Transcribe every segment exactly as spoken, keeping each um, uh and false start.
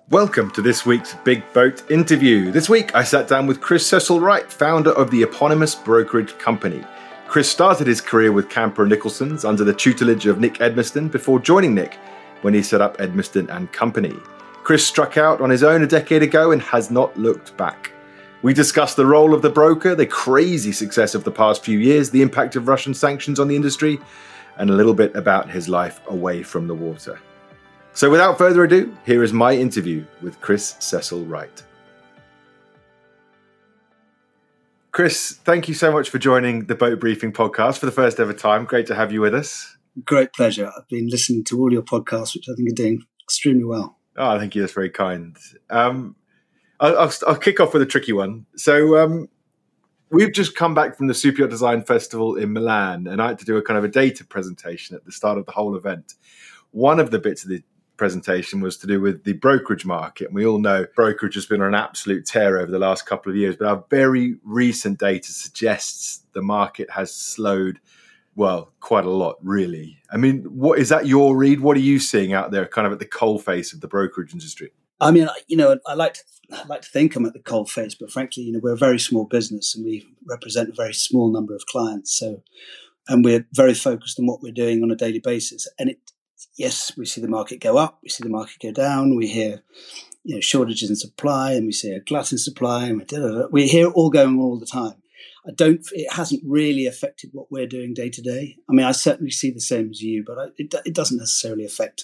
Welcome to this week's Big Boat interview. This week I sat down with Chris Cecil Wright, founder of the eponymous brokerage company. Chris started his career with Camper and Nicholson's under the tutelage of Nick Edmiston before joining Nick when he set up Edmiston and Company. Chris struck out on his own a decade ago and has not looked back. We discussed the role of the broker, the crazy success of the past few years, the impact of Russian sanctions on the industry, and a little bit about his life away from the water. So without further ado, here is my interview with Chris Cecil Wright. Chris, thank you so much for joining the Boat Briefing podcast for the first ever time. Great to have you with us. Great pleasure. I've been listening to all your podcasts, which I think are doing extremely well. Oh, thank you. That's very kind. Um, I'll, I'll, I'll kick off with a tricky one. So um, we've just come back from the Super Yacht Design Festival in Milan, and I had to do a kind of a data presentation at the start of the whole event. One of the bits of the presentation was to do with the brokerage market. And we all know brokerage has been on an absolute tear over the last couple of years, but our very recent data suggests the market has slowed, well, quite a lot, really. I mean, what is that your read? What are you seeing out there kind of at the coalface of the brokerage industry? I mean, you know, I like to, I like to think I'm at the coalface, but frankly, you know, we're a very small business and we represent a very small number of clients. So, and we're very focused on what we're doing on a daily basis. And it, yes, we see the market go up, we see the market go down, we hear, you know, shortages in supply, and we see a glut in supply, and we, da, da, da. we hear it all going on all the time. I don't. It hasn't really affected what we're doing day to day. I mean, I certainly see the same as you, but I, it, it doesn't necessarily affect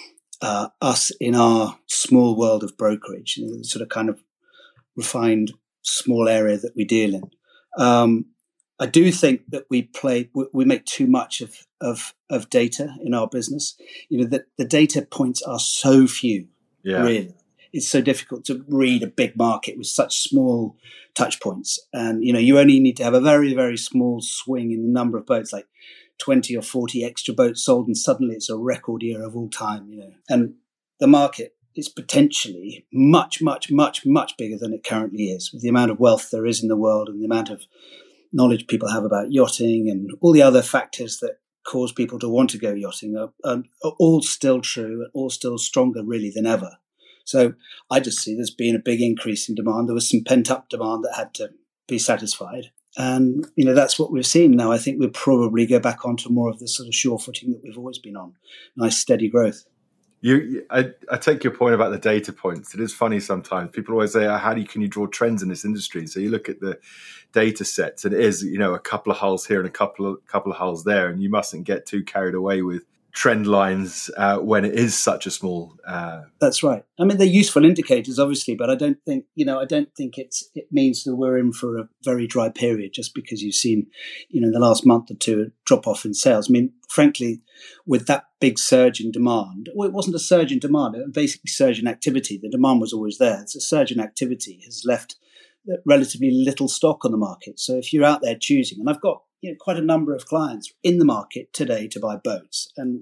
uh, us in our small world of brokerage, you know, the sort of kind of refined small area that we deal in. Um, I do think that we play, we make too much of, of, of data in our business. You know, that the data points are so few, yeah. Really. It's so difficult to read a big market with such small touch points. And, you know, you only need to have a very, very small swing in the number of boats, like twenty or forty extra boats sold, and suddenly it's a record year of all time, you know. And the market is potentially much, much, much, much bigger than it currently is, with the amount of wealth there is in the world and the amount of knowledge people have about yachting and all the other factors that cause people to want to go yachting are, are, are all still true and all still stronger really than ever. So I just see there's been a big increase in demand. There was some pent up demand that had to be satisfied. And, you know, that's what we've seen now. I think we'll probably go back onto more of the sort of sure footing that we've always been on. Nice, steady growth. You, I, I take your point about the data points. It is funny sometimes. People always say, oh, how do you, can you draw trends in this industry? So you look at the data sets, and it is, you know, a couple of hulls here and a couple of couple of hulls there, and you mustn't get too carried away with trend lines uh, when it is such a small. Uh... That's right. I mean, they're useful indicators, obviously, but I don't think, you know, I don't think it's it means that we're in for a very dry period just because you've seen, you know, in the last month or two a drop off in sales. I mean, frankly, with that big surge in demand, well, it wasn't a surge in demand, it was basically surge in activity. The demand was always there. It's a surge in activity has left relatively little stock on the market. So if you're out there choosing, and I've got, you know, quite a number of clients in the market today to buy boats, and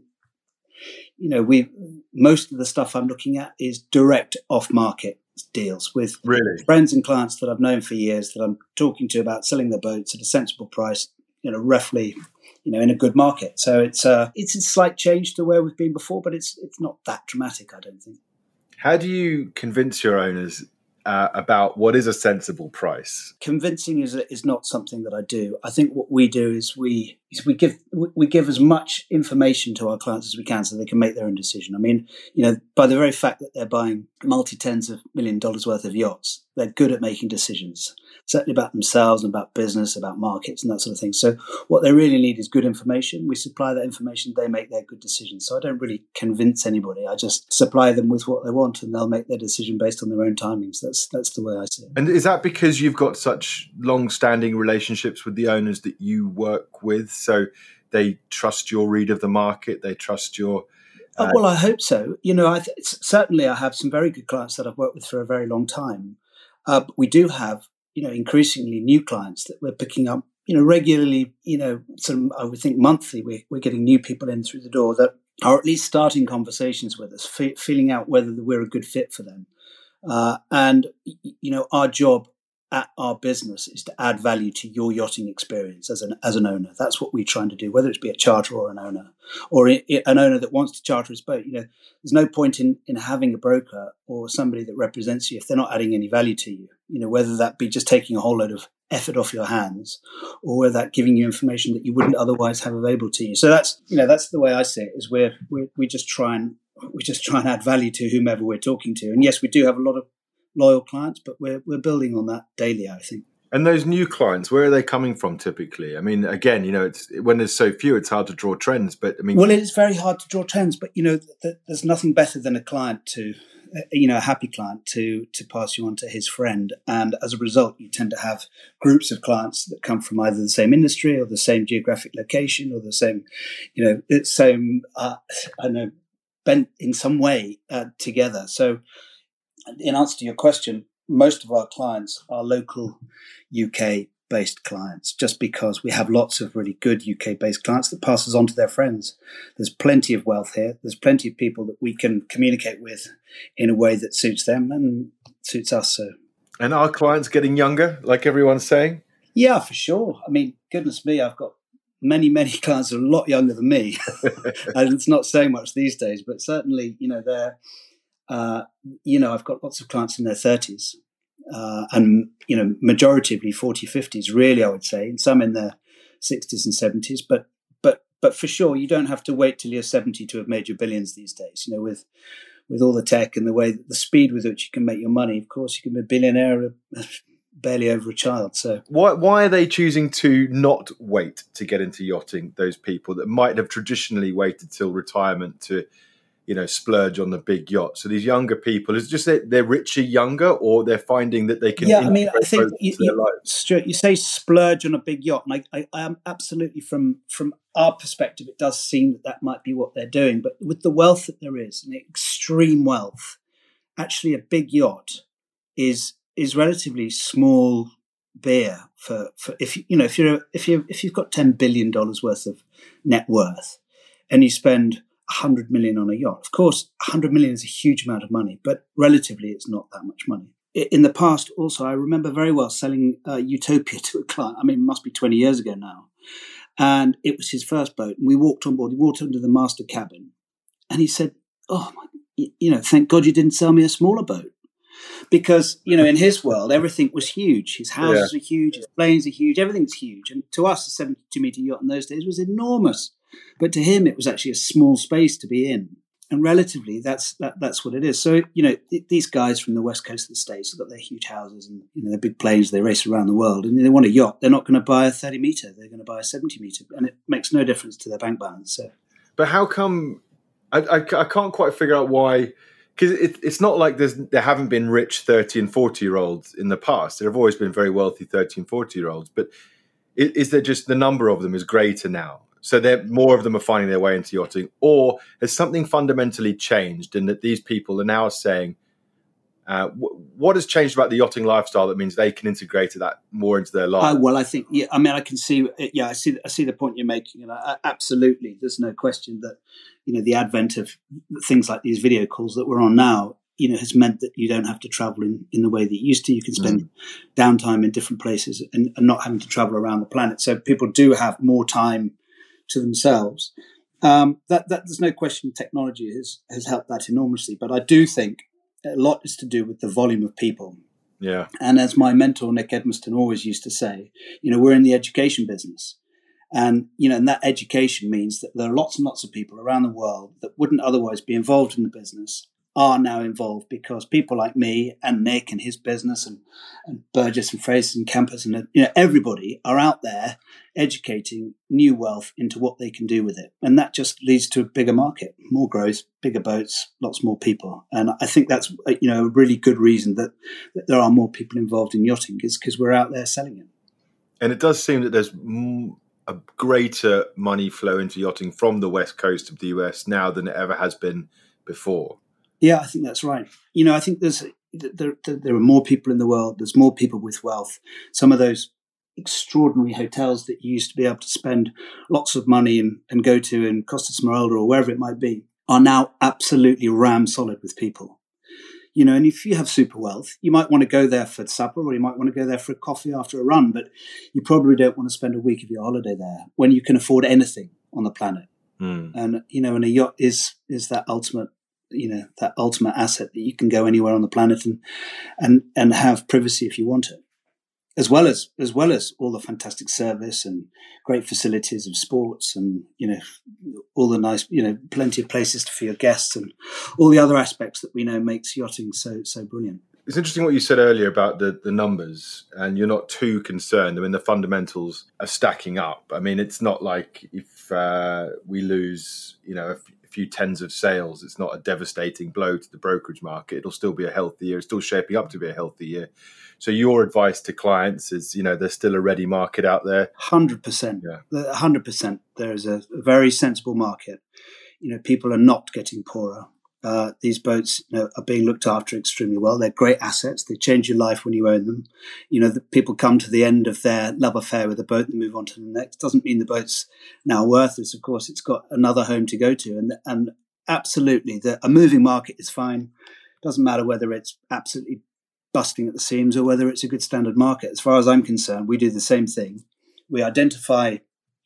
you know, we most of the stuff I'm looking at is direct off-market deals with really? friends and clients that I've known for years that I'm talking to about selling their boats at a sensible price, you know, roughly, you know, in a good market. So it's a it's a slight change to where we've been before, but it's it's not that dramatic, I don't think. How do you convince your owners Uh, about what is a sensible price? Convincing is is not something that I do. I think what we do is we is we give we give as much information to our clients as we can so they can make their own decision. I mean, you know, by the very fact that they're buying multi tens of million dollars worth of yachts, they're good at making decisions, certainly about themselves and about business, about markets and that sort of thing. So what they really need is good information. We supply that information, they make their good decisions. So I don't really convince anybody. I just supply them with what they want and they'll make their decision based on their own timings. That's that's the way I see it. And is that because you've got such long-standing relationships with the owners that you work with? So they trust your read of the market, they trust your... Uh, uh, well, I hope so. You know, I th- certainly I have some very good clients that I've worked with for a very long time. Uh, but we do have, you know, increasingly new clients that we're picking up, you know, regularly, you know, sort of, I would think monthly, we're, we're getting new people in through the door that are at least starting conversations with us, fe- feeling out whether we're a good fit for them. Uh, and, you know, our job at our business is to add value to your yachting experience as an as an owner. That's what we're trying to do, whether it's be a charterer or an owner, or it, it, an owner that wants to charter his boat. You know, there's no point in, in having a broker or somebody that represents you if they're not adding any value to you. You know, whether that be just taking a whole load of effort off your hands, or whether that giving you information that you wouldn't otherwise have available to you. So that's you know that's the way I see it. Is we're, we're we just try and we just try and add value to whomever we're talking to. And yes, we do have a lot of loyal clients, but we're we're building on that daily, I think. And those new clients, where are they coming from typically? I mean, again, you know, it's when there's so few, it's hard to draw trends. But I mean, well, it is very hard to draw trends. But you know, th- th- there's nothing better than a client to, uh, you know, a happy client to to pass you on to his friend. And as a result, you tend to have groups of clients that come from either the same industry or the same geographic location or the same, you know, it's same, uh, I don't know, bent in some way uh, together. So, in answer to your question, most of our clients are local U K-based clients, just because we have lots of really good U K-based clients that pass us on to their friends. There's plenty of wealth here. There's plenty of people that we can communicate with in a way that suits them and suits us. So, and are clients getting younger, like everyone's saying? Yeah, for sure. I mean, goodness me, I've got many, many clients that are a lot younger than me. And it's not saying much these days, but certainly, you know, they're Uh, you know, I've got lots of clients in their thirties uh, and, you know, majoritively forty, fifties, really, I would say, and some in their sixties and seventies. But but but for sure, you don't have to wait till you're seventy to have made your billions these days. You know, with with all the tech and the way, the speed with which you can make your money, of course, you can be a billionaire barely over a child. So why why are they choosing to not wait to get into yachting, those people that might have traditionally waited till retirement to, you know, splurge on the big yacht? So these younger people, is it just that they're richer younger, or they're finding that they can yeah I mean I think you, their you, lives? Stuart, you say splurge on a big yacht, and I, I, I am absolutely, from from our perspective, it does seem that that might be what they're doing. But with the wealth that there is, and extreme wealth, actually a big yacht is is relatively small beer for, for if you you know if you're if you if you've got ten billion dollars worth of net worth and you spend one hundred million on a yacht. Of course, one hundred million is a huge amount of money, but relatively it's not that much money. In the past, also, I remember very well selling uh, Utopia to a client. I mean, it must be twenty years ago now. And it was his first boat. And we walked on board. He walked into the master cabin. And he said, oh, my, you know, thank God you didn't sell me a smaller boat. Because, you know, in his world, everything was huge. His houses yeah. are huge. His planes are huge. Everything's huge. And to us, a seventy-two metre yacht in those days was enormous. But to him, it was actually a small space to be in. And relatively, that's that, that's what it is. So, you know, th- these guys from the west coast of the States have got their huge houses and, you know, their big planes. They race around the world. And they want a yacht. They're not going to buy a thirty metre. They're going to buy a seventy metre. And it makes no difference to their bank balance. So, But how come... I, I, I can't quite figure out why... Because it, it's not like there's, there haven't been rich thirty and forty-year-olds in the past. There have always been very wealthy thirty and forty-year-olds. But is, is there just the number of them is greater now? So they're, more of them are finding their way into yachting? Or has something fundamentally changed in that these people are now saying, uh, w- what has changed about the yachting lifestyle that means they can integrate that more into their life? Uh, well, I think, yeah, I mean, I can see, yeah, I see, I see the point you're making. And I, absolutely, there's no question that, you know, the advent of things like these video calls that we're on now, you know, has meant that you don't have to travel in, in the way that you used to. You can spend mm. downtime in different places and, and not having to travel around the planet. So people do have more time to themselves. Um, that, that there's no question technology has, has helped that enormously. But I do think a lot is to do with the volume of people. Yeah. And as my mentor, Nick Edmiston, always used to say, you know, we're in the education business. And, you know, and that education means that there are lots and lots of people around the world that wouldn't otherwise be involved in the business are now involved because people like me and Nick and his business and, and Burgess and Fraser and Campus and, you know, everybody are out there educating new wealth into what they can do with it. And that just leads to a bigger market, more growth, bigger boats, lots more people. And I think that's, you know, a really good reason that, that there are more people involved in yachting is because we're out there selling it. And it does seem that there's a greater money flow into yachting from the west coast of the U S now than it ever has been before. Yeah, I think that's right. You know, I think there's there, there are more people in the world. There's more people with wealth. Some of those extraordinary hotels that you used to be able to spend lots of money and, and go to in Costa Smeralda or wherever it might be are now absolutely ram solid with people. You know, and if you have super wealth, you might want to go there for supper, or you might want to go there for a coffee after a run, but you probably don't want to spend a week of your holiday there when you can afford anything on the planet. Mm. And, you know, and a yacht is is that ultimate, you know, that ultimate asset that you can go anywhere on the planet and and and have privacy if you want it. As well as as well as all the fantastic service and great facilities of sports and, you know, all the nice, you know, plenty of places for your guests and all the other aspects that we know makes yachting so so brilliant. It's interesting what you said earlier about the, the numbers, and you're not too concerned. I mean, the fundamentals are stacking up. I mean, it's not like if uh, we lose, you know, a, f- a few tens of sales, it's not a devastating blow to the brokerage market. It'll still be a healthy year. It's still shaping up to be a healthy year. So your advice to clients is, you know, there's still a ready market out there? one hundred percent. Yeah. one hundred percent. There is a, a very sensible market. You know, people are not getting poorer. Uh, these boats, you know, are being looked after extremely well. They're great assets. They change your life when you own them. You know, the people come to the end of their love affair with the boat and move on to the next. Doesn't mean the boat's now worthless. Of course, it's got another home to go to. And and absolutely, the, a moving market is fine. Doesn't matter whether it's absolutely busting at the seams or whether it's a good standard market. As far as I'm concerned, we do the same thing. We identify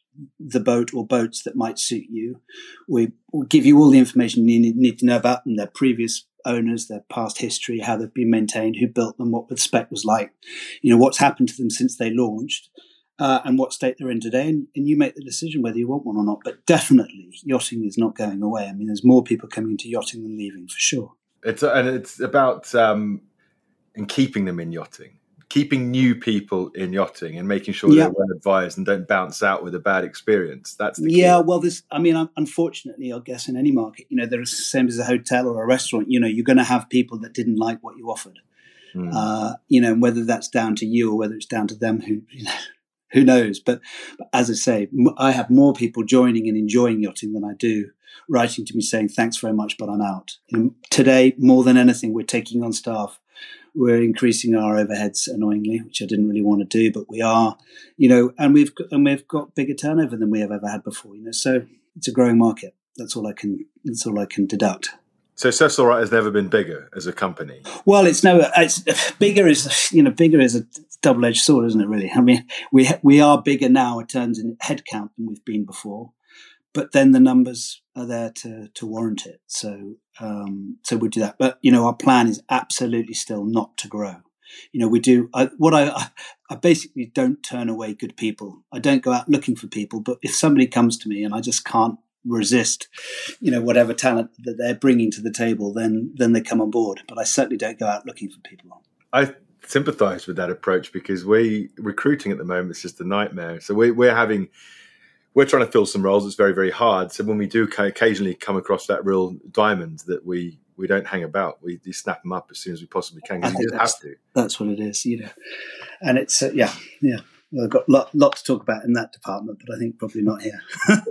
the boat or boats that might suit you. We will give you all the information you need, need to know about them, their previous owners, their past history, how they've been maintained, who built them, what the spec was like, you know, what's happened to them since they launched, uh, and what state they're in today. And, and you make the decision whether you want one or not. But definitely, yachting is not going away. I mean, there's more people coming into yachting than leaving, for sure. It's and it's about um, and keeping them in yachting. Keeping new people in yachting and making sure yeah. they're well advised and don't bounce out with a bad experience. That's the key. Yeah, well, this, I mean, unfortunately, I guess in any market, you know, they're the same as a hotel or a restaurant. You know, you're going to have people that didn't like what you offered. Mm. Uh, you know, whether that's down to you or whether it's down to them, who you know, who knows? But, but as I say, I have more people joining and enjoying yachting than I do writing to me saying, thanks very much, but I'm out. You know, today, more than anything, we're taking on staff. We're increasing our overheads annoyingly, which I didn't really want to do, but we are, you know, and we've got, and we've got bigger turnover than we have ever had before, you know. So it's a growing market. That's all I can. That's all I can deduct. So Cecil Wright has never been bigger as a company. Well, it's no. It's bigger is you know bigger is a double-edged sword, isn't it? Really. I mean, we we are bigger now in terms of headcount than we've been before, but then the numbers are there to to warrant it. So. Um, so we do that, but you know, our plan is absolutely still not to grow. You know, we do I, what I, I basically don't turn away good people. I don't go out looking for people, but if somebody comes to me and I just can't resist, you know, whatever talent that they're bringing to the table, then then they come on board. But I certainly don't go out looking for people. I sympathise with that approach because we recruiting at the moment is just a nightmare. So we, we're having. We're trying to fill some roles. It's very, very hard. So when we do occasionally come across that real diamond, that we, we don't hang about. We, we snap them up as soon as we possibly can. I think you that's, have to. That's what it is, you know. And it's uh, yeah, yeah. Well, I've got a lot, lot to talk about in that department, but I think probably not here.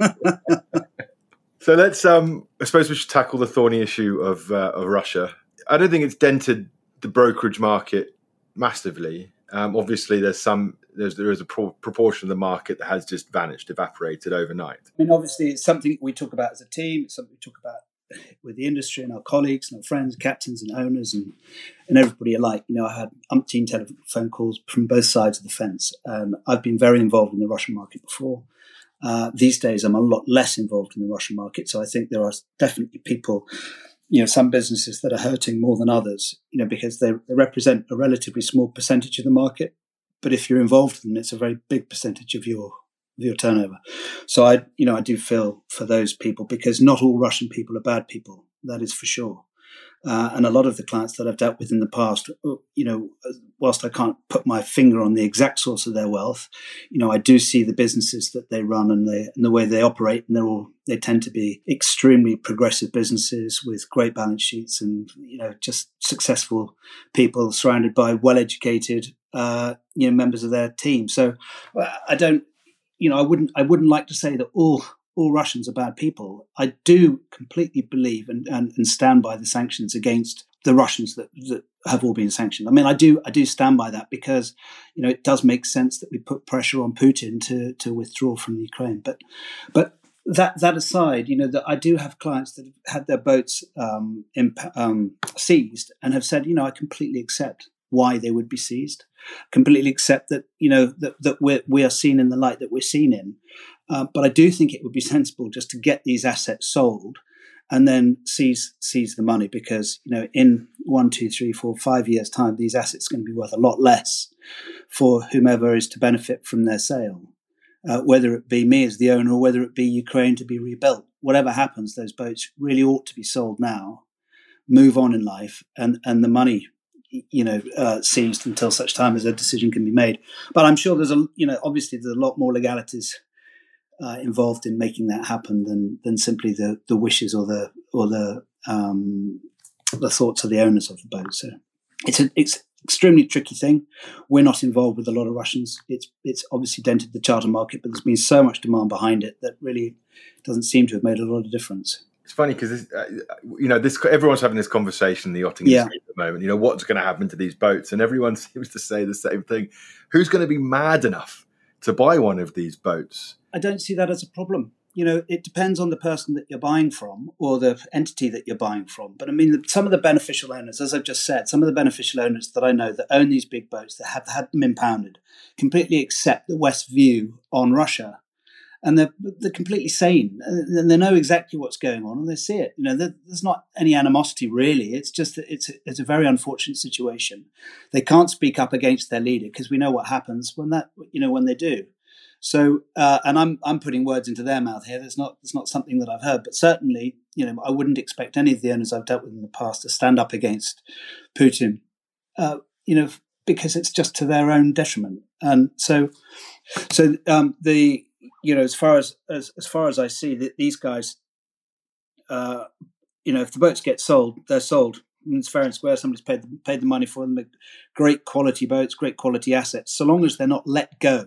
So let's. Um, I suppose we should tackle the thorny issue of uh, of Russia. I don't think it's dented the brokerage market massively. Um, obviously, there's some. There's, there is a pro- proportion of the market that has just vanished, evaporated overnight. I mean, obviously, it's something we talk about as a team. It's something we talk about with the industry and our colleagues and our friends, captains and owners and, and everybody alike. You know, I had umpteen telephone calls from both sides of the fence. And I've been very involved in the Russian market before. Uh, these days, I'm a lot less involved in the Russian market. So I think there are definitely people, you know, some businesses that are hurting more than others, you know, because they, they represent a relatively small percentage of the market. But if you're involved in them, it's a very big percentage of your of your turnover. So I, you know, I do feel for those people because not all Russian people are bad people. That is for sure. Uh, and a lot of the clients that I've dealt with in the past, you know, whilst I can't put my finger on the exact source of their wealth, you know, I do see the businesses that they run and, they, and the way they operate, and they're all they tend to be extremely progressive businesses with great balance sheets and, you know, just successful people surrounded by well-educated, uh, you know, members of their team. So I don't, you know, I wouldn't, I wouldn't like to say that all. all Russians are bad people. I do completely believe and, and, and stand by the sanctions against the Russians that, that have all been sanctioned. I mean, I do I do stand by that because, you know, it does make sense that we put pressure on Putin to to withdraw from Ukraine. But but that that aside, you know, that I do have clients that have had their boats um, imp- um, seized and have said, you know, I completely accept why they would be seized, completely accept that, you know, that, that we're, we are seen in the light that we're seen in. Uh, but I do think it would be sensible just to get these assets sold and then seize seize the money, because, you know, in one, two, three, four, five years' time, these assets are going to be worth a lot less for whomever is to benefit from their sale. Uh, whether it be me as the owner or whether it be Ukraine to be rebuilt, whatever happens, those boats really ought to be sold now, move on in life, and, and the money, you know, uh, seized until such time as a decision can be made. But I'm sure there's a, you know, obviously there's a lot more legalities uh, involved in making that happen than than simply the, the wishes or the or the um, the thoughts of the owners of the boat. So it's a, it's. extremely tricky thing. We're not involved with a lot of Russians. It's it's obviously dented the charter market, but there's been so much demand behind it that really doesn't seem to have made a lot of difference. It's funny because uh, you know this everyone's having this conversation in the yachting yeah. industry at the moment. You know, what's going to happen to these boats, and everyone seems to say the same thing. Who's going to be mad enough to buy one of these boats? I don't see that as a problem. You know, it depends on the person that you're buying from or the entity that you're buying from. But I mean, some of the beneficial owners, as I've just said, some of the beneficial owners that I know that own these big boats, that have had them impounded, completely accept the West's view on Russia. And they're, they're completely sane. And they know exactly what's going on and they see it. You know, there's not any animosity really. It's just that it's a, it's a very unfortunate situation. They can't speak up against their leader because we know what happens when that, you know, when they do. So, uh, and I'm I'm putting words into their mouth here. There's not there's not something that I've heard, but certainly, you know, I wouldn't expect any of the owners I've dealt with in the past to stand up against Putin, uh, you know, because it's just to their own detriment. And so, so um, the you know, as far as as, as far as I see, that these guys, uh, you know, if the boats get sold, they're sold. I mean, it's fair and square. Somebody's paid the, paid the money for them. Great quality boats, great quality assets. So long as they're not let go.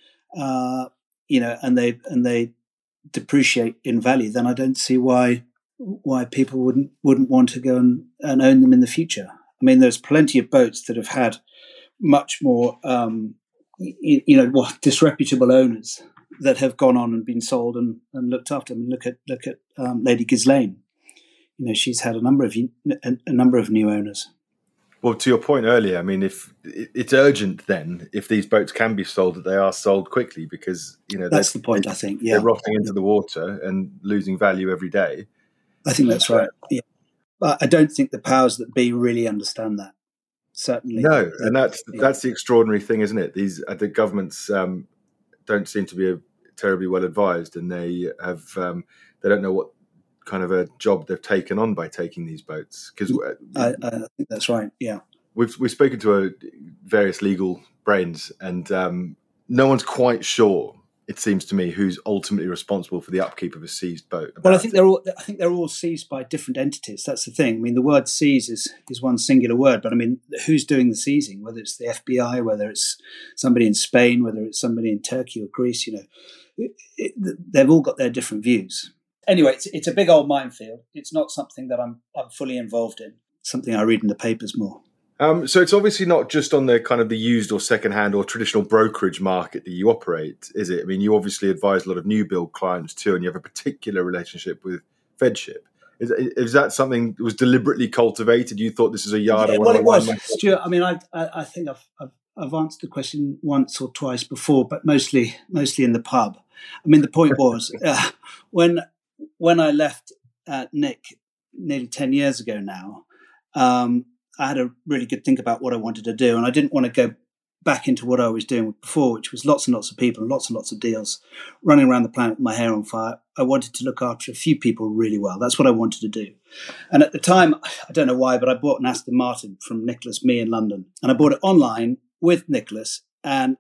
Uh, you know, and they and they depreciate in value, then I don't see why why people wouldn't wouldn't want to go and, and own them in the future. I mean, there's plenty of boats that have had much more, um, you, you know, well, disreputable owners that have gone on and been sold and, and looked after. I mean, look at look at um, Lady Ghislaine. You know, she's had a number of a, a number of new owners. Well, to your point earlier, I mean, if it's urgent, then if these boats can be sold, that they are sold quickly, because you know that's the point. I think yeah, they're rotting into the water and losing value every day. I think that's right. Yeah, but I don't think the powers that be really understand that. Certainly, no, and that's yeah. that's the extraordinary thing, isn't it? These uh, the governments um, don't seem to be a, terribly well advised, and they have um, they don't know what kind of a job they've taken on by taking these boats, because I, I think that's right. Yeah, we've we've spoken to a, various legal brains, and um, no one's quite sure. It seems to me who's ultimately responsible for the upkeep of a seized boat. Well, I think they're all I think they're all seized by different entities. That's the thing. I mean, the word "seize" is is one singular word, but I mean, who's doing the seizing? Whether it's the F B I, whether it's somebody in Spain, whether it's somebody in Turkey or Greece, you know, it, it, they've all got their different views. Anyway, it's, it's a big old minefield. It's not something that I'm I'm fully involved in. It's something I read in the papers more. Um, so it's obviously not just on the kind of the used or second-hand or traditional brokerage market that you operate, is it? I mean, you obviously advise a lot of new build clients too, and you have a particular relationship with Fedship. Is, is that something that was deliberately cultivated? You thought this is a yard? Yeah, well, it was, Stuart. I mean, I I, I think I've, I've I've answered the question once or twice before, but mostly mostly in the pub. I mean, the point was uh, when. When I left uh, Nick nearly ten years ago now, um, I had a really good think about what I wanted to do. And I didn't want to go back into what I was doing before, which was lots and lots of people and lots and lots of deals, running around the planet with my hair on fire. I wanted to look after a few people really well. That's what I wanted to do. And at the time, I don't know why, but I bought an Aston Martin from Nicholas Me in London. And I bought it online with Nicholas, and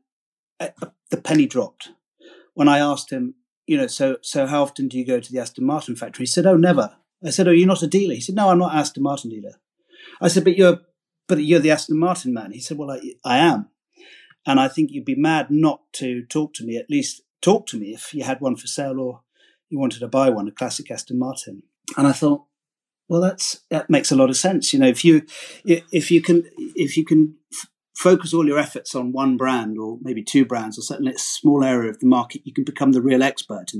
the penny dropped when I asked him, you know, so so how often do you go to the Aston Martin factory? He said, oh, never. I said, oh, you're not a dealer? He said, no, I'm not an Aston Martin dealer. I said, but you're but you're the Aston Martin man. He said, well, I, I am. And I think you'd be mad not to talk to me, at least talk to me if you had one for sale or you wanted to buy one, a classic Aston Martin. And I thought, well, that's that makes a lot of sense. You know, if you if you can if you can f- focus all your efforts on one brand or maybe two brands or certainly a small area of the market, you can become the real expert in that.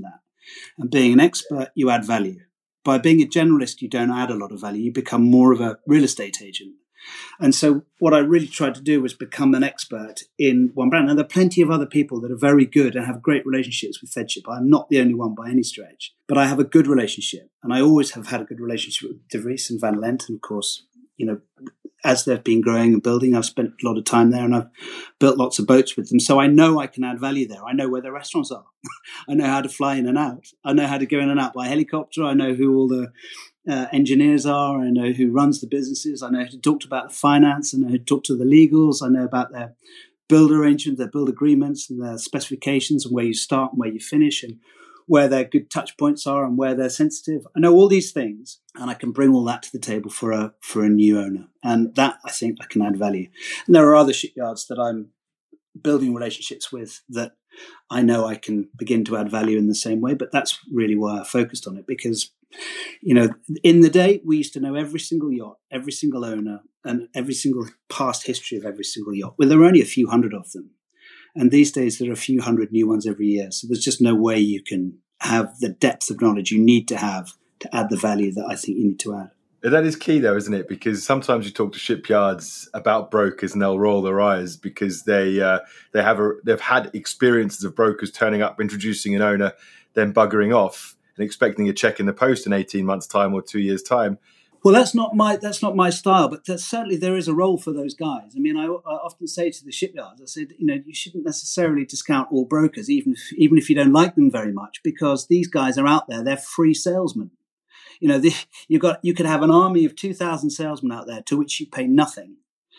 And being an expert, you add value. By being a generalist, you don't add a lot of value. You become more of a real estate agent. And so what I really tried to do was become an expert in one brand. And there are plenty of other people that are very good and have great relationships with Fedship. I'm not the only one by any stretch, but I have a good relationship. And I always have had a good relationship with De Vries and Van Lent. And of course, you know, as they've been growing and building, I've spent a lot of time there and I've built lots of boats with them. So I know I can add value there. I know where the restaurants are. I know how to fly in and out. I know how to go in and out by helicopter. I know who all the Uh, engineers are. I know who runs the businesses. I know who to talk to about the finance. I know who to talk to the legals. I know about their build arrangements, their build agreements, and their specifications, and where you start and where you finish, and where their good touch points are and where they're sensitive. I know all these things, and I can bring all that to the table for a for a new owner, and that I think I can add value. And there are other shipyards that I'm building relationships with that I know I can begin to add value in the same way. But that's really why I focused on it, because, you know, in the day, we used to know every single yacht, every single owner, and every single past history of every single yacht. Well, there were only a few hundred of them. And these days, there are a few hundred new ones every year. So there's just no way you can have the depth of knowledge you need to have to add the value that I think you need to add. That is key, though, isn't it? Because sometimes you talk to shipyards about brokers and they'll roll their eyes because they uh, they have a, they've had experiences of brokers turning up, introducing an owner, then buggering off and expecting a check in the post in eighteen months' time or two years' time. Well, that's not my that's not my style, but certainly there is a role for those guys. I mean, I, I often say to the shipyards, I said, you know, you shouldn't necessarily discount all brokers, even if, even if you don't like them very much, because these guys are out there; they're free salesmen. You know, the, you got you could have an army of two thousand salesmen out there to which you pay nothing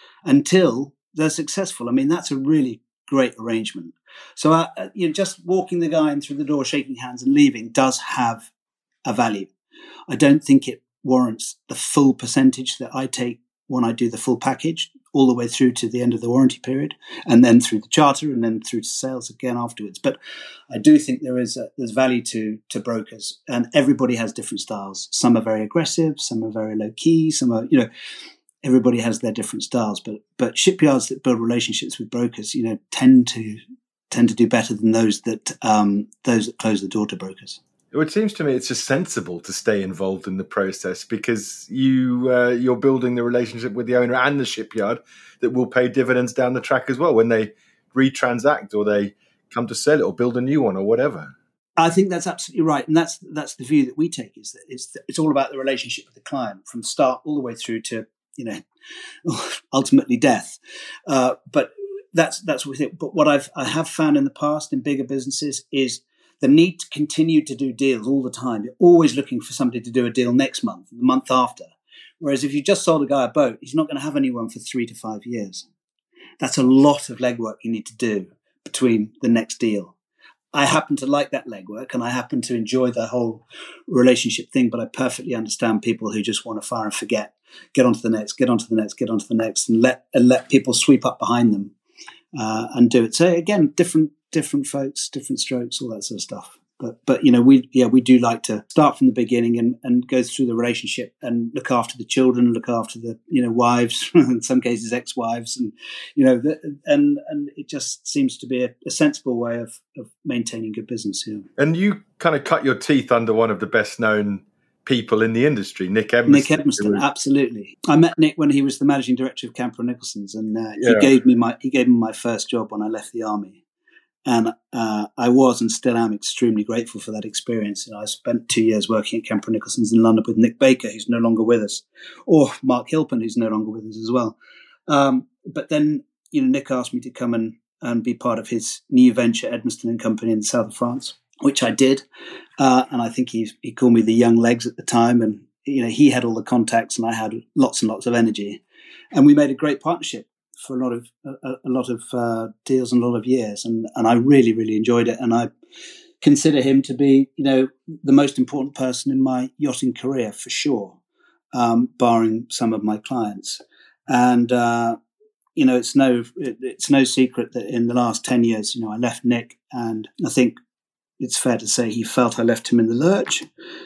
until they're successful. I mean, that's a really great arrangement. So, uh, you know, just walking the guy in through the door, shaking hands and leaving does have a value. I don't think it warrants the full percentage that I take when I do the full package, all the way through to the end of the warranty period, and then through the charter, and then through to sales again afterwards. But I do think there is a, there's value to to brokers, and everybody has different styles. Some are very aggressive, some are very low key, some are, you know, everybody has their different styles. But but shipyards that build relationships with brokers, you know, tend to tend to do better than those that um, those that close the door to brokers. It seems to me it's just sensible to stay involved in the process because you, uh, you're building the relationship with the owner and the shipyard that will pay dividends down the track as well when they retransact or they come to sell it or build a new one or whatever. I think that's absolutely right. And that's that's the view that we take, is that it's, it's all about the relationship with the client from start all the way through to, you know, ultimately death. Uh, but that's that's what we think. But what I've, I have found in the past in bigger businesses is the need to continue to do deals all the time. You're always looking for somebody to do a deal next month, the month after. Whereas if you just sold a guy a boat, he's not going to have anyone for three to five years. That's a lot of legwork you need to do between the next deal. I happen to like that legwork and I happen to enjoy the whole relationship thing, but I perfectly understand people who just want to fire and forget, get onto the next, get onto the next, get onto the next, and let and let people sweep up behind them uh, and do it. So again, different different folks, different strokes, all that sort of stuff. But, but you know, we yeah we do like to start from the beginning and, and go through the relationship and look after the children, look after the, you know, wives, in some cases ex-wives, and you know, the, and and it just seems to be a, a sensible way of, of maintaining good business here. And you kind of cut your teeth under one of the best known people in the industry, Nick Edmiston. Nick Edmiston, was... absolutely. I met Nick when he was the managing director of Camper and Nicholson's, and uh, yeah. he gave me my he gave me my first job when I left the army. And uh, I was and still am extremely grateful for that experience. You know, I spent two years working at Camper Nicholson's in London with Nick Baker, who's no longer with us, or Mark Hilpin, who's no longer with us as well. Um, but then, you know, Nick asked me to come and, and be part of his new venture, Edmiston and Company, in the south of France, which I did. Uh, and I think he he called me the young legs at the time. And, you know, he had all the contacts and I had lots and lots of energy. And we made a great partnership for a lot of a, a lot of uh, deals and a lot of years, and and I really really enjoyed it, and I consider him to be, you know, the most important person in my yachting career for sure, um, barring some of my clients. And uh, you know, it's no it, it's no secret that in the last ten years, you know, I left Nick, and I think it's fair to say he felt I left him in the lurch.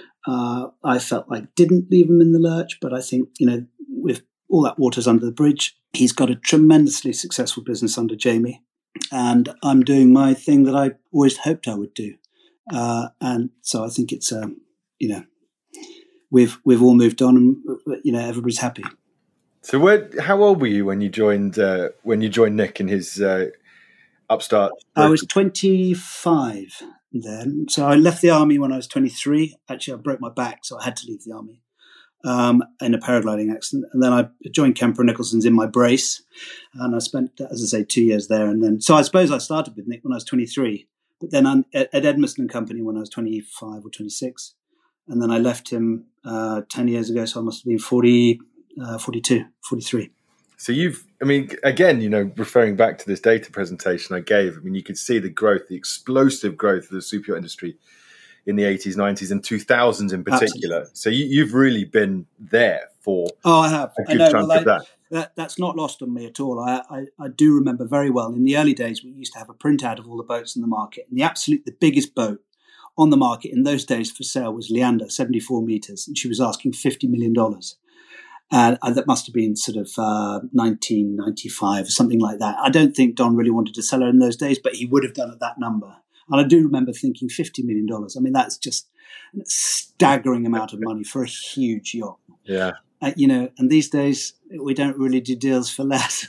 Uh, I felt I didn't leave him in the lurch, but I think, you know, with all that water's under the bridge. He's got a tremendously successful business under Jamie, and I'm doing my thing that I always hoped I would do. Uh, and so I think it's, um, you know, we've we've all moved on, and you know, everybody's happy. So, where, how old were you when you joined uh, when you joined Nick in his uh, upstart? I was twenty-five then, so I left the army when I was twenty-three. Actually, I broke my back, so I had to leave the army um, in a paragliding accident, and then I joined Kemper Nicholson's in my brace, and I spent, as I say, two years there, and then so I suppose I started with Nick when I was twenty-three, but then I'm at Edmiston and Company when I was twenty-five or twenty-six. And then I left him uh, ten years ago, so I must have been forty, uh, forty-two, forty-three. So you've, I mean, again, you know, referring back to this data presentation I gave, I mean, you could see the growth, the explosive growth of the super yacht industry in the eighties, nineties, and two thousands in particular. Absolutely. So you, you've really been there for oh, I have. a good I know. chunk well, of I, that. that. That's not lost on me at all. I, I, I do remember very well, in the early days, we used to have a printout of all the boats in the market. And the absolute, the biggest boat on the market in those days for sale was Leander, seventy-four meters, and she was asking fifty million dollars. And uh, that must have been sort of uh, nineteen ninety-five, something like that. I don't think Don really wanted to sell her in those days, but he would have done at that number. And I do remember thinking fifty million dollars. I mean, that's just a staggering amount of money for a huge yacht. Yeah. Uh, you know, and these days we don't really do deals for less,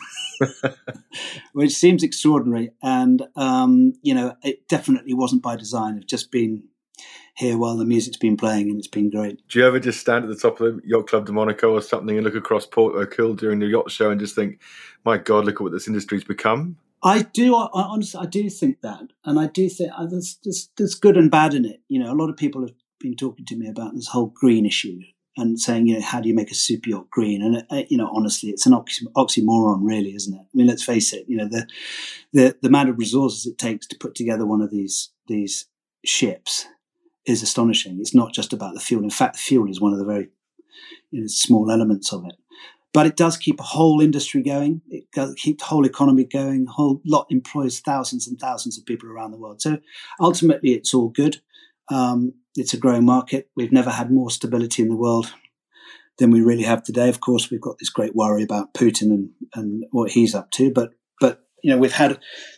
which seems extraordinary. And, um, you know, it definitely wasn't by design. It's just been here while the music's been playing, and it's been great. Do you ever just stand at the top of the Yacht Club de Monaco or something and look across Port O'Kill during the yacht show and just think, my God, look at what this industry's become? I do. I, honestly, I do think that. And I do think uh, there's, there's, there's good and bad in it. You know, a lot of people have been talking to me about this whole green issue and saying, you know, how do you make a super yacht green? And, uh, you know, honestly, it's an oxy- oxymoron, really, isn't it? I mean, let's face it, you know, the, the, the amount of resources it takes to put together one of these, these ships is astonishing. It's not just about the fuel. In fact, the fuel is one of the very, you know, small elements of it. But it does keep a whole industry going. It does keep the whole economy going. A whole lot employs thousands and thousands of people around the world. So ultimately, it's all good. Um, it's a growing market. We've never had more stability in the world than we really have today. Of course, we've got this great worry about Putin and, and what he's up to. But, but you know, we've had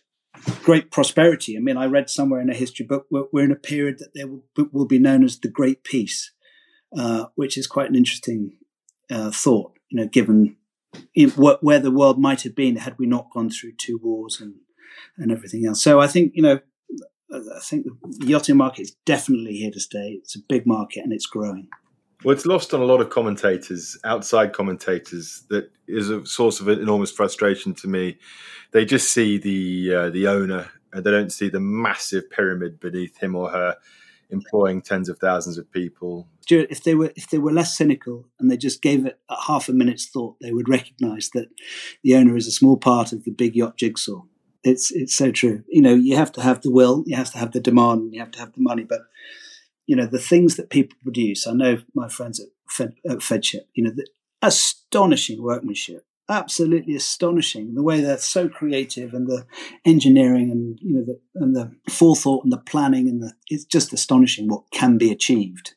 great prosperity. I mean, I read somewhere in a history book, we're, we're in a period that there will, will be known as the Great Peace, uh, which is quite an interesting uh, thought. You know, given in, wh- where the world might have been had we not gone through two wars and, and everything else. So I think, you know, I think the yachting market is definitely here to stay. It's a big market and it's growing. Well, it's lost on a lot of commentators, outside commentators, that is a source of enormous frustration to me. They just see the uh, the owner and they don't see the massive pyramid beneath him or her, employing tens of thousands of people. Stuart, if they were if they were less cynical and they just gave it a half a minute's thought, they would recognise that the owner is a small part of the big yacht jigsaw. It's it's so true. You know, you have to have the will, you have to have the demand, you have to have the money. But you know, the things that people produce. I know my friends at, Fed, at Fedship. You know, the astonishing workmanship, absolutely astonishing. The way they're so creative and the engineering and you know the and the forethought and the planning and the it's just astonishing what can be achieved.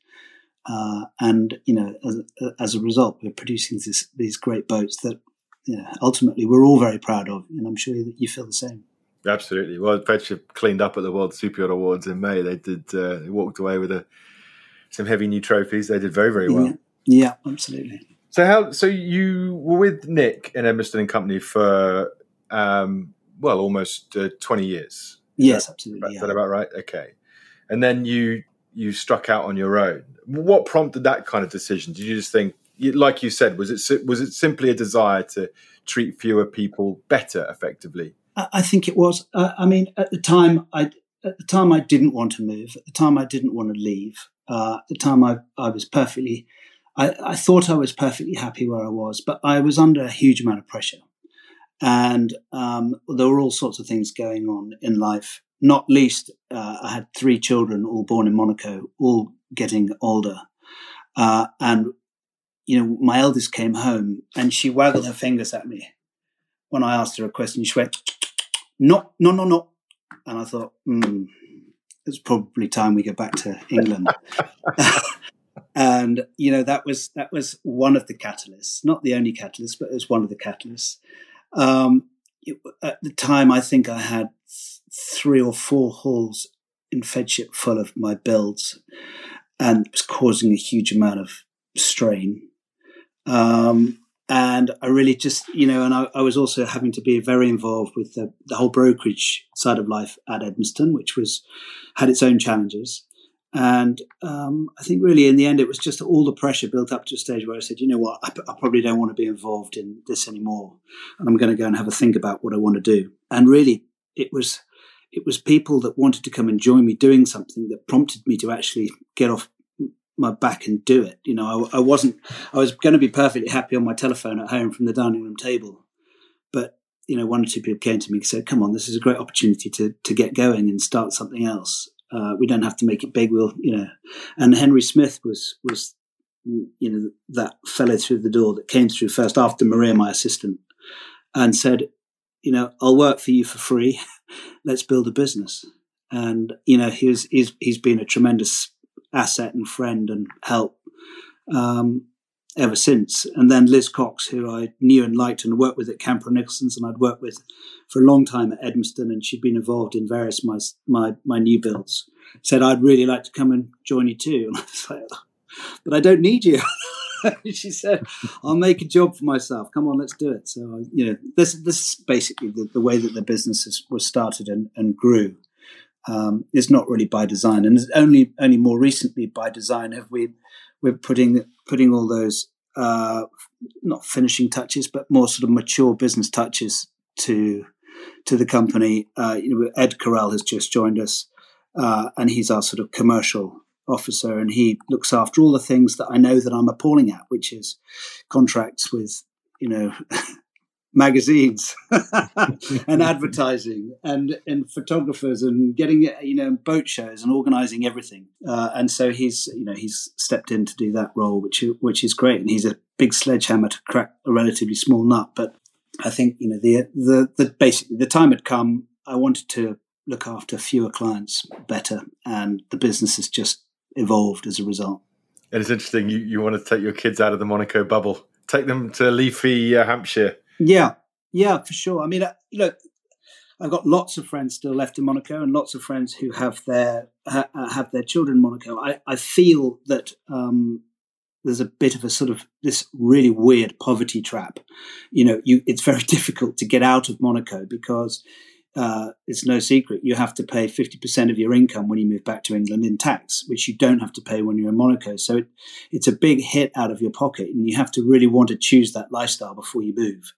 Uh, and you know, as, as a result, we're producing this, these great boats that you know, ultimately we're all very proud of, and I'm sure that you feel the same. Absolutely. Well, Fedship cleaned up at the World Super Yacht Awards in May. They did. Uh, they walked away with a, some heavy new trophies. They did very, very well. Yeah, yeah, absolutely. So how? So you were with Nick in Edmiston and Company for um, well, almost uh, twenty years. Yes, that, absolutely. Is yeah. that about right? Okay. And then you you struck out on your own. What prompted that kind of decision? Did you just think, like you said, was it was it simply a desire to treat fewer people better, effectively? I think it was. Uh, I mean, at the time, I at the time I didn't want to move. At the time, I didn't want to leave. Uh, at the time, I I was perfectly. I, I thought I was perfectly happy where I was, but I was under a huge amount of pressure, and um, there were all sorts of things going on in life. Not least, uh, I had three children, all born in Monaco, all getting older, uh, and you know, my eldest came home and she waggled her fingers at me when I asked her a question. She went, no, no, no, no. And I thought, hmm, it's probably time we go back to England. And, you know, that was that was one of the catalysts, not the only catalyst, but it was one of the catalysts. Um, it, at the time, I think I had th- three or four halls in Fedship full of my builds, and it was causing a huge amount of strain. Um, and I really just, you know, and I, I was also having to be very involved with the, the whole brokerage side of life at Edmiston, which was had its own challenges. And um, I think really in the end, it was just all the pressure built up to a stage where I said, you know what, I, I probably don't want to be involved in this anymore. And I'm going to go and have a think about what I want to do. And really, it was it was people that wanted to come and join me doing something that prompted me to actually get off my back and do it. You know, I, I wasn't, I was going to be perfectly happy on my telephone at home from the dining room table. But, you know, one or two people came to me and said, come on, this is a great opportunity to to get going and start something else. Uh, we don't have to make it big. We'll, you know, and Henry Smith was, was, you know, that fellow through the door that came through first after Maria, my assistant, and said, you know, I'll work for you for free. Let's build a business. And, you know, he was, he's, he's been a tremendous asset and friend and help um, ever since. And then Liz Cox, who I knew and liked and worked with at Camper Nicholson's, and I'd worked with for a long time at Edmiston, and she'd been involved in various my my my new builds, said, I'd really like to come and join you too. And I was like, but I don't need you. She said, I'll make a job for myself. Come on, let's do it. So, you know, this this is basically the, the way that the business is, was started and, and grew. Um, it's not really by design, and it's only only more recently by design have we we're putting putting all those uh, not finishing touches, but more sort of mature business touches to to the company. Uh, you know, Ed Carell has just joined us, uh, and he's our sort of commercial officer, and he looks after all the things that I know that I'm appalling at, which is contracts with, you know, magazines and advertising and, and photographers and getting, you know, boat shows and organizing everything. Uh, and so he's, you know, he's stepped in to do that role, which, which is great. And he's a big sledgehammer to crack a relatively small nut. But I think, you know, the, the, the basically the time had come. I wanted to look after fewer clients better, and the business has just evolved as a result. And it's interesting, you, you want to take your kids out of the Monaco bubble, take them to leafy uh, Hampshire. Yeah, yeah, for sure. I mean, uh, look, I've got lots of friends still left in Monaco, and lots of friends who have their ha- have their children in Monaco. I, I feel that um, there's a bit of a sort of this really weird poverty trap. You know, you it's very difficult to get out of Monaco because uh, it's no secret you have to pay fifty percent of your income when you move back to England in tax, which you don't have to pay when you're in Monaco. So it, it's a big hit out of your pocket, and you have to really want to choose that lifestyle before you move.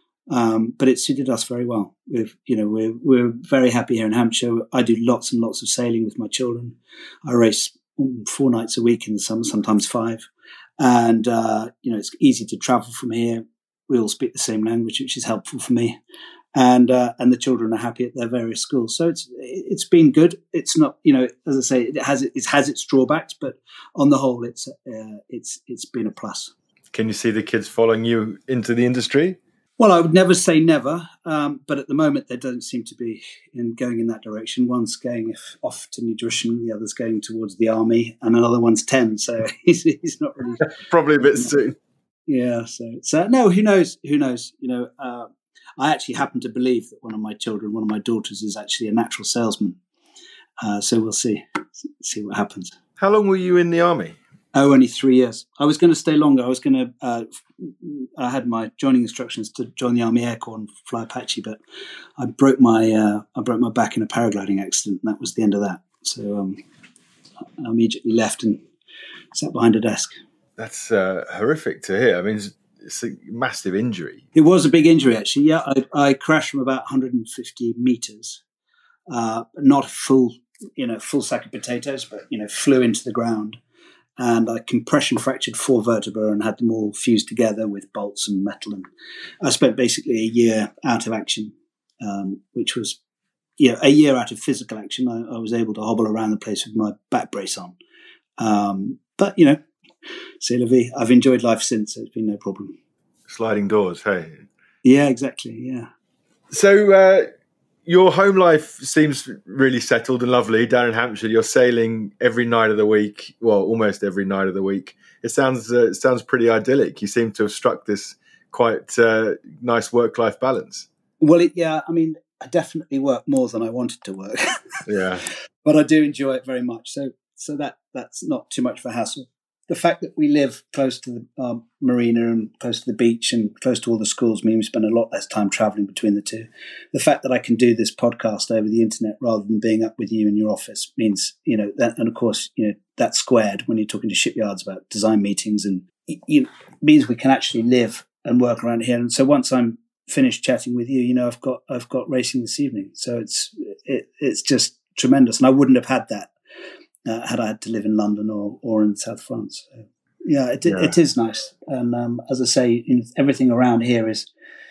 Um, but it suited us very well. We've, you know, we're we're very happy here in Hampshire. I do lots and lots of sailing with my children. I race four nights a week in the summer, sometimes five. And uh, you know, it's easy to travel from here. We all speak the same language, which is helpful for me. And uh, and the children are happy at their various schools. So it's it's been good. It's not, you know, as I say, it has it has its drawbacks, but on the whole, it's uh, it's it's been a plus. Can you see the kids following you into the industry? Well, I would never say never, um, but at the moment there doesn't seem to be in going in that direction. One's going if, off to nutrition, the other's going towards the army, and another one's ten. So he's, he's not really probably a bit soon. Yeah. So so no, who knows? Who knows? You know, uh, I actually happen to believe that one of my children, one of my daughters, is actually a natural salesman. Uh, so we'll see see what happens. How long were you in the army? Oh, only three years. I was going to stay longer. I was going to. Uh, I had my joining instructions to join the Army Air Corps and fly Apache, but I broke my uh, I broke my back in a paragliding accident, and that was the end of that. So um, I immediately left and sat behind a desk. That's uh, horrific to hear. I mean, it's, it's a massive injury. It was a big injury, actually. Yeah, I, I crashed from about one hundred fifty meters. Uh, not a full, you know, full sack of potatoes, but you know, flew into the ground. And I compression fractured four vertebrae and had them all fused together with bolts and metal. And I spent basically a year out of action, um, which was, you know, a year out of physical action. I, I was able to hobble around the place with my back brace on. Um, but, you know, c'est la vie. I've enjoyed life since, so it's been no problem. Sliding doors, hey? Yeah, exactly, yeah. So, uh, your home life seems really settled and lovely down in Hampshire. You're sailing every night of the week, well, almost every night of the week. It sounds uh, it sounds pretty idyllic. You seem to have struck this quite uh, nice work-life balance. Well, it, yeah, I mean, I definitely work more than I wanted to work. Yeah. but I do enjoy it very much. So, so that that's not too much of a hassle. The fact that we live close to the um, marina and close to the beach and close to all the schools means we spend a lot less time traveling between the two. The fact that I can do this podcast over the internet rather than being up with you in your office means, you know, that, and of course, you know, that's squared when you're talking to shipyards about design meetings, and you know, means we can actually live and work around here. And so once I'm finished chatting with you, you know, I've got I've got racing this evening. So it's it, it's just tremendous, and I wouldn't have had that Uh, had I had to live in London or, or in South France. So, yeah, it, yeah, it is nice. And um, as I say, in, everything around here is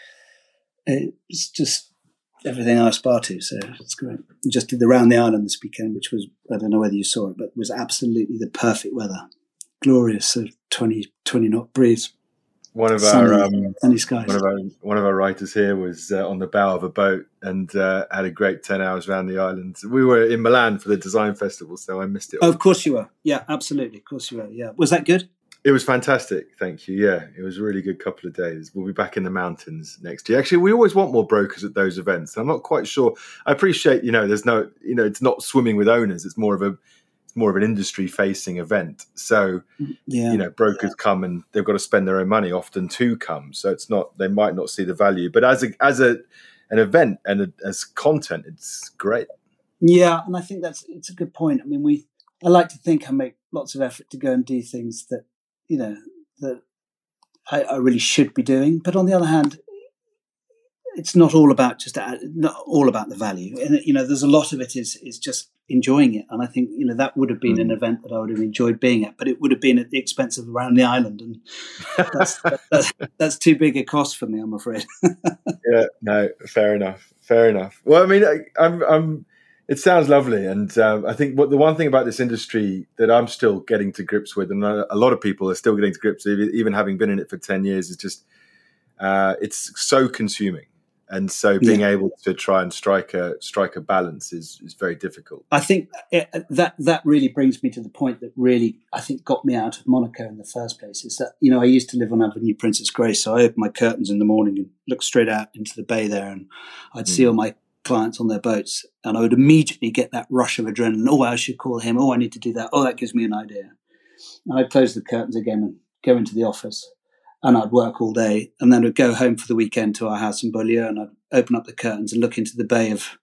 it's just everything I aspire to. So it's great. Just did the Round the Island this weekend, which was, I don't know whether you saw it, but it was absolutely the perfect weather. Glorious, sort of twenty, twenty knot breeze. One of sunny, our um, sunny skies. One of our one of our writers here was uh, on the bow of a boat and uh, had a great ten hours around the island. We were in Milan for the design festival, so I missed it all. Oh, of course you were. Yeah, absolutely. Of course you were. Yeah, was that good? It was fantastic. Thank you. Yeah, it was a really good couple of days. We'll be back in the mountains next year. Actually, we always want more brokers at those events. I'm not quite sure. I appreciate, you know, there's no, you know, it's not swimming with owners. It's more of a more of an industry-facing event. So, yeah, you know, brokers yeah. come and they've got to spend their own money often to come. So it's not, they might not see the value. But as a as a an event and a, as content, it's great. Yeah, and I think that's it's a good point. I mean, we I like to think I make lots of effort to go and do things that, you know, that I, I really should be doing. But on the other hand, it's not all about just not all about the value. And you know, there's a lot of it is is just enjoying it. And I think, you know, that would have been mm. an event that I would have enjoyed being at, but it would have been at the expense of around the island, and that's that's, that's too big a cost for me, I'm afraid. Yeah, no, fair enough, fair enough. Well, I mean, I, I'm, I'm. It sounds lovely, and um, I think what the one thing about this industry that I'm still getting to grips with, and a lot of people are still getting to grips with, even having been in it for ten years, is just uh, it's so consuming. And so being yeah. able to try and strike a strike a balance is, is very difficult. I think it, that that really brings me to the point that really, I think, got me out of Monaco in the first place. Is that, you know, I used to live on Avenue Princess Grace, so I opened my curtains in the morning and looked straight out into the bay there, and I'd mm. see all my clients on their boats, and I would immediately get that rush of adrenaline. Oh, I should call him. Oh, I need to do that. Oh, that gives me an idea. And I'd close the curtains again and go into the office. And I'd work all day, and then I'd go home for the weekend to our house in Beaulieu, and I'd open up the curtains and look into the bay of,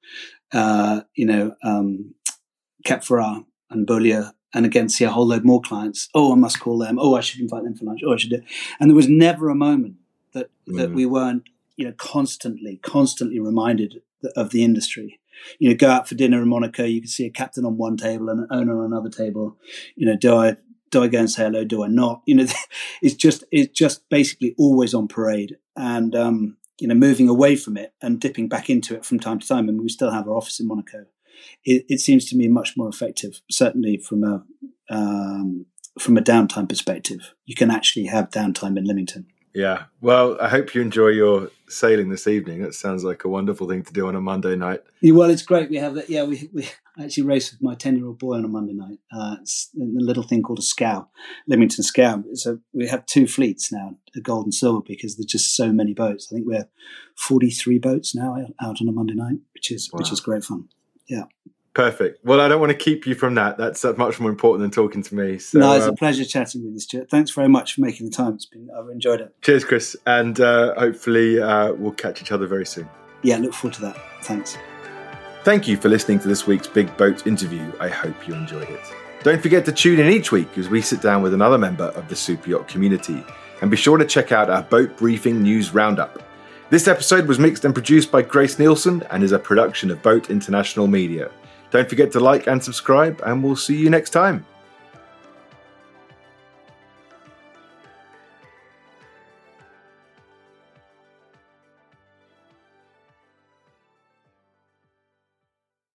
uh, you know, um, Cap Ferrat and Beaulieu, and again see a whole load more clients. Oh, I must call them. Oh, I should invite them for lunch. Oh, I should do. And there was never a moment that that mm. we weren't, you know, constantly, constantly reminded of the industry. You know, go out for dinner in Monaco, you could see a captain on one table and an owner on another table. You know, do I? Do I go and say hello? Do I not? You know, it's just it's just basically always on parade, and um, you know, moving away from it and dipping back into it from time to time. I mean, we still have our office in Monaco. It, it seems to me much more effective, certainly from a um, from a downtime perspective. You can actually have downtime in Lymington. Yeah. Well, I hope you enjoy your sailing this evening. That sounds like a wonderful thing to do on a Monday night. Yeah, well, it's great. We have that. Yeah, we we actually race with my ten-year-old boy on a Monday night. Uh, it's a little thing called a scow, Lymington Scow. So we have two fleets now, a gold and silver, because there's just so many boats. I think we're forty-three boats now out on a Monday night, which is wow. which is great fun. Yeah. Perfect. Well, I don't want to keep you from that. That's much more important than talking to me. So, no, it's um, a pleasure chatting with you, Stuart. Thanks very much for making the time. It's been, I've enjoyed it. Cheers, Chris. And uh, hopefully uh, we'll catch each other very soon. Yeah, look forward to that. Thanks. Thank you for listening to this week's Big Boat interview. I hope you enjoyed it. Don't forget to tune in each week as we sit down with another member of the super yacht community. And be sure to check out our Boat Briefing News Roundup. This episode was mixed and produced by Grace Nielsen and is a production of Boat International Media. Don't forget to like and subscribe, and we'll see you next time.